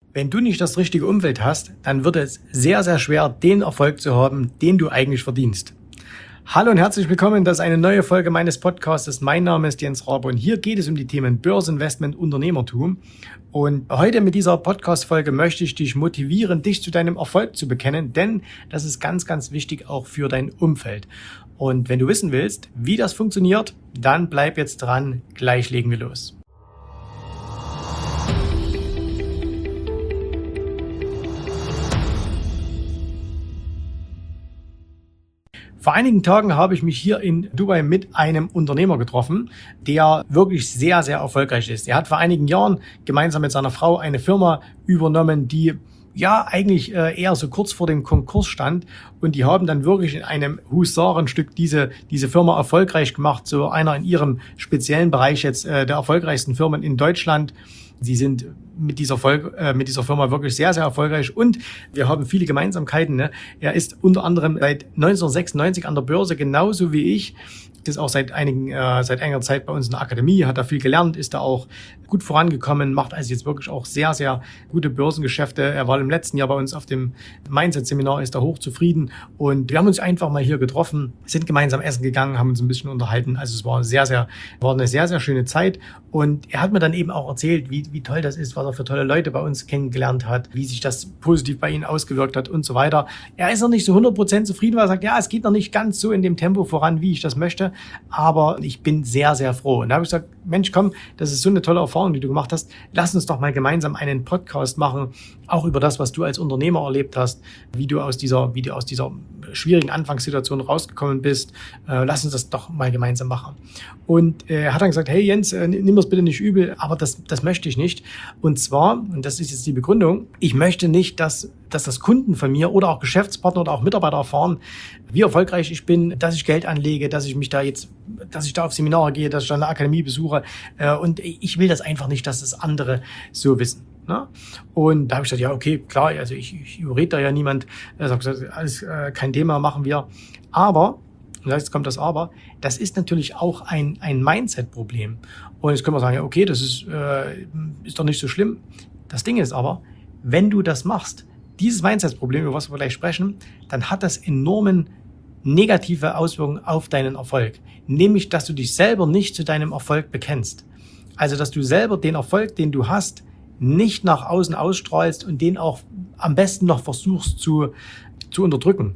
Wenn du nicht das richtige Umfeld hast, dann wird es sehr, sehr schwer, den Erfolg zu haben, den du eigentlich verdienst. Hallo und herzlich willkommen, das ist eine neue Folge meines Podcasts. Mein Name ist Jens Rabe und hier geht es um die Themen Börseninvestment, Unternehmertum. Und heute mit dieser Podcast-Folge möchte ich dich motivieren, dich zu deinem Erfolg zu bekennen, denn das ist ganz, ganz wichtig auch für dein Umfeld. Und wenn du wissen willst, wie das funktioniert, dann bleib jetzt dran, gleich legen wir los. Vor einigen Tagen habe ich mich hier in Dubai mit einem Unternehmer getroffen, der wirklich sehr, sehr erfolgreich ist. Er hat vor einigen Jahren gemeinsam mit seiner Frau eine Firma übernommen, die eigentlich eher so kurz vor dem Konkurs stand, und die haben dann wirklich in einem Husarenstück diese Firma erfolgreich gemacht, so einer in ihrem speziellen Bereich jetzt der erfolgreichsten Firmen in Deutschland. Sie sind mit dieser Firma wirklich sehr, sehr erfolgreich und wir haben viele Gemeinsamkeiten. Ne? Er ist unter anderem seit 1996 an der Börse, genauso wie ich. Ist auch seit einiger Zeit bei uns in der Akademie, hat da viel gelernt, ist da auch gut vorangekommen, macht also jetzt wirklich auch sehr, sehr gute Börsengeschäfte. Er war im letzten Jahr bei uns auf dem Mindset-Seminar, ist da hochzufrieden und wir haben uns einfach mal hier getroffen, sind gemeinsam essen gegangen, haben uns ein bisschen unterhalten. Also es war eine sehr, sehr schöne Zeit und er hat mir dann eben auch erzählt, wie toll das ist, was er für tolle Leute bei uns kennengelernt hat, wie sich das positiv bei ihm ausgewirkt hat und so weiter. Er ist noch nicht so 100% zufrieden, weil er sagt, ja, es geht noch nicht ganz so in dem Tempo voran, wie ich das möchte. Aber ich bin sehr, sehr froh. Und da habe ich gesagt, Mensch, komm, das ist so eine tolle Erfahrung, die du gemacht hast. Lass uns doch mal gemeinsam einen Podcast machen, auch über das, was du als Unternehmer erlebt hast, wie du aus dieser schwierigen Anfangssituation rausgekommen bist. Lass uns das doch mal gemeinsam machen. Und er hat dann gesagt, hey Jens, nimm das bitte nicht übel, aber das möchte ich nicht. Und zwar, und das ist jetzt die Begründung, ich möchte nicht, dass das Kunden von mir oder auch Geschäftspartner oder auch Mitarbeiter erfahren, wie erfolgreich ich bin, dass ich Geld anlege, dass ich da auf Seminare gehe, dass ich da eine Akademie besuche. Und ich will das einfach nicht, dass das andere so wissen. Ne? Und da habe ich gesagt, ja, okay, klar, also ich überrede da ja niemand. Er hat gesagt, alles kein Thema, machen wir. Aber, und jetzt kommt das Aber, das ist natürlich auch ein Mindset-Problem. Und jetzt können wir sagen, ja, okay, das ist doch nicht so schlimm. Das Ding ist aber, wenn du das machst, dieses Mindset-Problem, über was wir gleich sprechen, dann hat das enormen negative Auswirkungen auf deinen Erfolg. Nämlich, dass du dich selber nicht zu deinem Erfolg bekennst. Also, dass du selber den Erfolg, den du hast, nicht nach außen ausstrahlst und den auch am besten noch versuchst zu unterdrücken.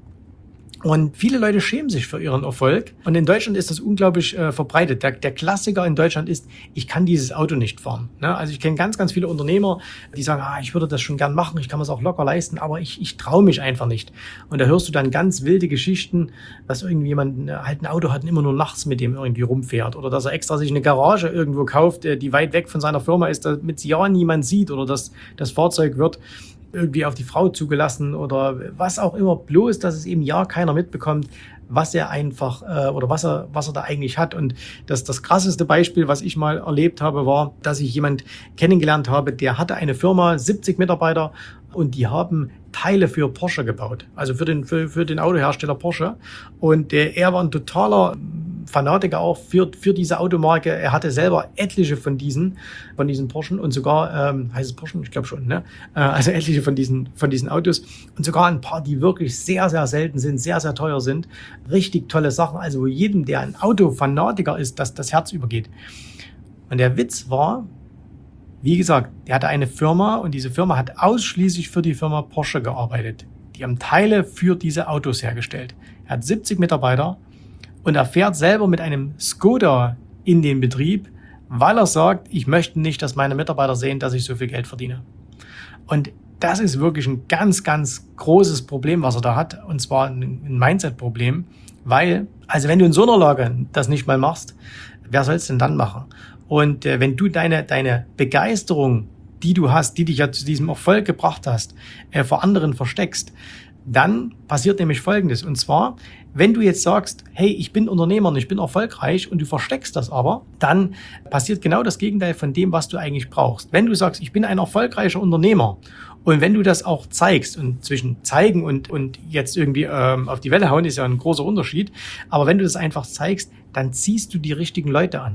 Und viele Leute schämen sich für ihren Erfolg. Und in Deutschland ist das unglaublich verbreitet. Der Klassiker in Deutschland ist, ich kann dieses Auto nicht fahren. Ne? Also ich kenne ganz, ganz viele Unternehmer, die sagen, ich würde das schon gern machen, ich kann es auch locker leisten, aber ich traue mich einfach nicht. Und da hörst du dann ganz wilde Geschichten, dass irgendjemand halt ein Auto hat und immer nur nachts mit dem irgendwie rumfährt. Oder dass er extra sich eine Garage irgendwo kauft, die weit weg von seiner Firma ist, damit sie ja niemand sieht, oder dass das Fahrzeug wird irgendwie auf die Frau zugelassen oder was auch immer, bloß, dass es eben ja keiner mitbekommt, was er einfach oder was er da eigentlich hat. Und das krasseste Beispiel, was ich mal erlebt habe, war, dass ich jemand kennengelernt habe, der hatte eine Firma, 70 Mitarbeiter, und die haben Teile für Porsche gebaut, also für den Autohersteller Porsche. Und er war ein totaler Fanatiker auch für diese Automarke. Er hatte selber etliche von diesen Porschen und sogar, heißt es Porschen? Ich glaube schon, ne? Also etliche von diesen Autos und sogar ein paar, die wirklich sehr, sehr selten sind, sehr, sehr teuer sind. Richtig tolle Sachen, also wo jedem, der ein Autofanatiker ist, das Herz übergeht. Und der Witz war, wie gesagt, er hatte eine Firma und diese Firma hat ausschließlich für die Firma Porsche gearbeitet. Die haben Teile für diese Autos hergestellt. Er hat 70 Mitarbeiter und er fährt selber mit einem Skoda in den Betrieb, weil er sagt, ich möchte nicht, dass meine Mitarbeiter sehen, dass ich so viel Geld verdiene. Und das ist wirklich ein ganz, ganz großes Problem, was er da hat. Und zwar ein Mindset-Problem, weil, also wenn du in so einer Lage das nicht mal machst, wer soll es denn dann machen? Und wenn du deine Begeisterung, die du hast, die dich ja zu diesem Erfolg gebracht hast, vor anderen versteckst, dann passiert nämlich Folgendes. Und zwar, wenn du jetzt sagst, hey, ich bin Unternehmer und ich bin erfolgreich und du versteckst das aber, dann passiert genau das Gegenteil von dem, was du eigentlich brauchst. Wenn du sagst, ich bin ein erfolgreicher Unternehmer und wenn du das auch zeigst, und zwischen zeigen und jetzt irgendwie auf die Welle hauen ist ja ein großer Unterschied, aber wenn du das einfach zeigst, dann ziehst du die richtigen Leute an.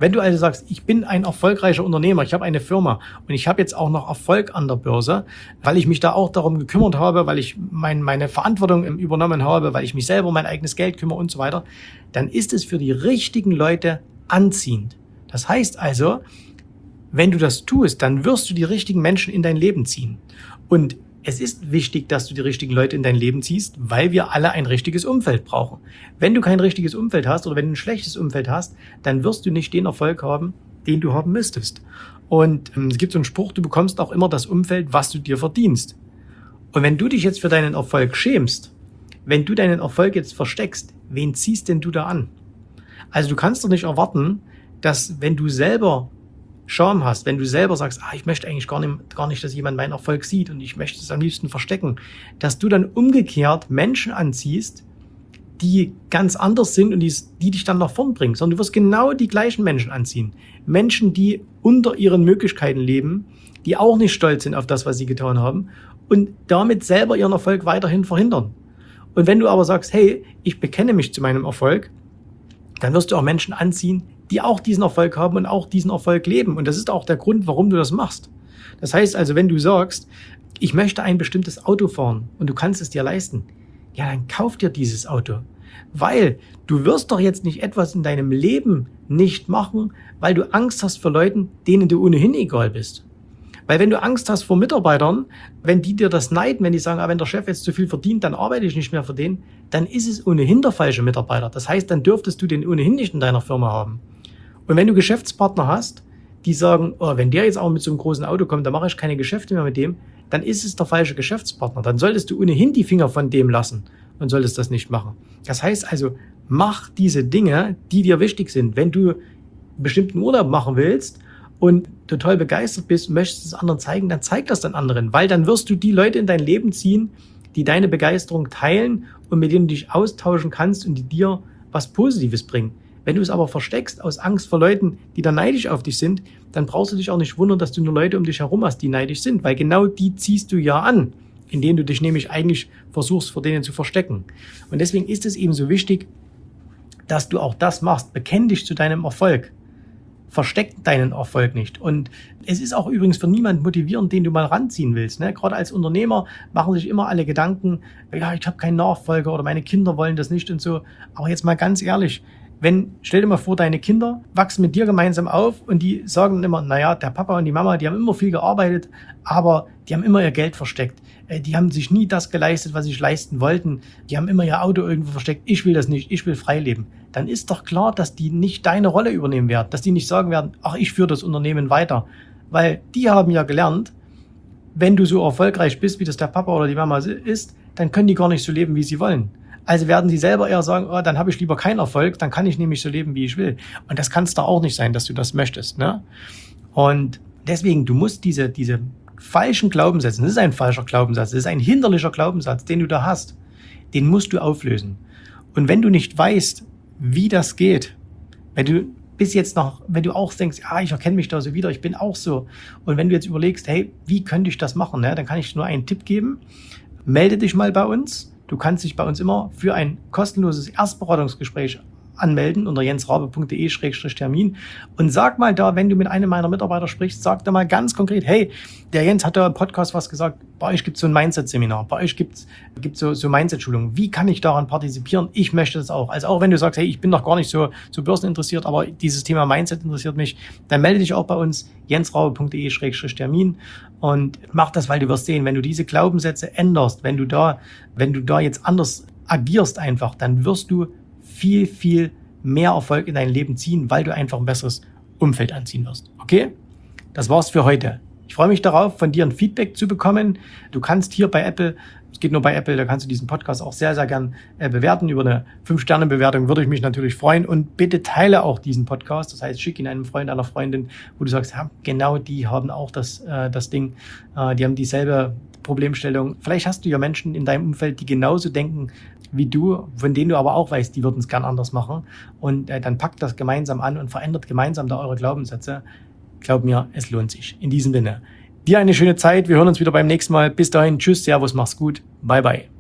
Wenn du also sagst, ich bin ein erfolgreicher Unternehmer, ich habe eine Firma und ich habe jetzt auch noch Erfolg an der Börse, weil ich mich da auch darum gekümmert habe, weil ich meine Verantwortung übernommen habe, weil ich mich selber um mein eigenes Geld kümmere und so weiter, dann ist es für die richtigen Leute anziehend. Das heißt also, wenn du das tust, dann wirst du die richtigen Menschen in dein Leben ziehen. Und es ist wichtig, dass du die richtigen Leute in dein Leben ziehst, weil wir alle ein richtiges Umfeld brauchen. Wenn du kein richtiges Umfeld hast oder wenn du ein schlechtes Umfeld hast, dann wirst du nicht den Erfolg haben, den du haben müsstest. Und es gibt so einen Spruch, du bekommst auch immer das Umfeld, was du dir verdienst. Und wenn du dich jetzt für deinen Erfolg schämst, wenn du deinen Erfolg jetzt versteckst, wen ziehst denn du da an? Also du kannst doch nicht erwarten, dass wenn du selber Scham hast, wenn du selber sagst, ich möchte eigentlich gar nicht, dass jemand meinen Erfolg sieht und ich möchte es am liebsten verstecken, dass du dann umgekehrt Menschen anziehst, die ganz anders sind und die dich dann nach vorn bringen, sondern du wirst genau die gleichen Menschen anziehen. Menschen, die unter ihren Möglichkeiten leben, die auch nicht stolz sind auf das, was sie getan haben und damit selber ihren Erfolg weiterhin verhindern. Und wenn du aber sagst, hey, ich bekenne mich zu meinem Erfolg, dann wirst du auch Menschen anziehen, die auch diesen Erfolg haben und auch diesen Erfolg leben. Und das ist auch der Grund, warum du das machst. Das heißt also, wenn du sagst, ich möchte ein bestimmtes Auto fahren und du kannst es dir leisten, ja, dann kauf dir dieses Auto. Weil du wirst doch jetzt nicht etwas in deinem Leben nicht machen, weil du Angst hast vor Leuten, denen du ohnehin egal bist. Weil wenn du Angst hast vor Mitarbeitern, wenn die dir das neiden, wenn die sagen, wenn der Chef jetzt zu viel verdient, dann arbeite ich nicht mehr für den, dann ist es ohnehin der falsche Mitarbeiter. Das heißt, dann dürftest du den ohnehin nicht in deiner Firma haben. Und wenn du Geschäftspartner hast, die sagen, wenn der jetzt auch mit so einem großen Auto kommt, dann mache ich keine Geschäfte mehr mit dem, dann ist es der falsche Geschäftspartner. Dann solltest du ohnehin die Finger von dem lassen und solltest das nicht machen. Das heißt also, mach diese Dinge, die dir wichtig sind. Wenn du einen bestimmten Urlaub machen willst und total begeistert bist und möchtest es anderen zeigen, dann zeig das dann anderen, weil dann wirst du die Leute in dein Leben ziehen, die deine Begeisterung teilen und mit denen du dich austauschen kannst und die dir was Positives bringen. Wenn du es aber versteckst aus Angst vor Leuten, die dann neidisch auf dich sind, dann brauchst du dich auch nicht wundern, dass du nur Leute um dich herum hast, die neidisch sind, weil genau die ziehst du ja an, indem du dich nämlich eigentlich versuchst, vor denen zu verstecken. Und deswegen ist es eben so wichtig, dass du auch das machst. Bekenn dich zu deinem Erfolg. Versteck deinen Erfolg nicht. Und es ist auch übrigens für niemanden motivierend, den du mal ranziehen willst. Ne? Gerade als Unternehmer machen sich immer alle Gedanken, ja, ich habe keinen Nachfolger oder meine Kinder wollen das nicht und so. Aber jetzt mal ganz ehrlich, stell dir mal vor, deine Kinder wachsen mit dir gemeinsam auf und die sagen dann immer, naja, der Papa und die Mama, die haben immer viel gearbeitet, aber die haben immer ihr Geld versteckt. Die haben sich nie das geleistet, was sie sich leisten wollten. Die haben immer ihr Auto irgendwo versteckt. Ich will das nicht, ich will frei leben. Dann ist doch klar, dass die nicht deine Rolle übernehmen werden, dass die nicht sagen werden, ich führe das Unternehmen weiter. Weil die haben ja gelernt, wenn du so erfolgreich bist, wie das der Papa oder die Mama ist, dann können die gar nicht so leben, wie sie wollen. Also werden sie selber eher sagen, dann habe ich lieber keinen Erfolg, dann kann ich nämlich so leben, wie ich will. Und das kann es doch auch nicht sein, dass du das möchtest. Ne? Und deswegen, du musst diese falschen Glaubenssätze, das ist ein falscher Glaubenssatz, das ist ein hinderlicher Glaubenssatz, den du da hast, den musst du auflösen. Und wenn du nicht weißt, wie das geht, wenn du auch denkst, ich erkenne mich da so wieder, ich bin auch so. Und wenn du jetzt überlegst, hey, wie könnte ich das machen? Ne? Dann kann ich dir nur einen Tipp geben. Melde dich mal bei uns. Du kannst dich bei uns immer für ein kostenloses Erstberatungsgespräch anmelden unter jensrabe.de/termin und sag mal da, wenn du mit einem meiner Mitarbeiter sprichst, sag da mal ganz konkret, hey, der Jens hat da im Podcast was gesagt, bei euch gibt es so ein Mindset-Seminar, bei euch gibt's so Mindset-Schulungen, wie kann ich daran partizipieren? Ich möchte das auch. Also auch wenn du sagst, hey, ich bin noch gar nicht so börseninteressiert, aber dieses Thema Mindset interessiert mich, dann melde dich auch bei uns, jensrabe.de/termin und mach das, weil du wirst sehen, wenn du diese Glaubenssätze änderst, wenn du da jetzt anders agierst einfach, dann wirst du viel, viel mehr Erfolg in dein Leben ziehen, weil du einfach ein besseres Umfeld anziehen wirst. Okay? Das war's für heute. Ich freue mich darauf, von dir ein Feedback zu bekommen. Du kannst hier bei Apple, es geht nur bei Apple, da kannst du diesen Podcast auch sehr, sehr gern bewerten. Über eine 5-Sterne-Bewertung würde ich mich natürlich freuen. Und bitte teile auch diesen Podcast. Das heißt, schick ihn einem Freund, einer Freundin, wo du sagst, ja, genau die haben auch das Ding. Die haben dieselbe Problemstellung. Vielleicht hast du ja Menschen in deinem Umfeld, die genauso denken wie du, von denen du aber auch weißt, die würden es gern anders machen. Und dann packt das gemeinsam an und verändert gemeinsam da eure Glaubenssätze. Glaub mir, es lohnt sich. In diesem Sinne, dir eine schöne Zeit. Wir hören uns wieder beim nächsten Mal. Bis dahin, tschüss, servus, mach's gut. Bye, bye.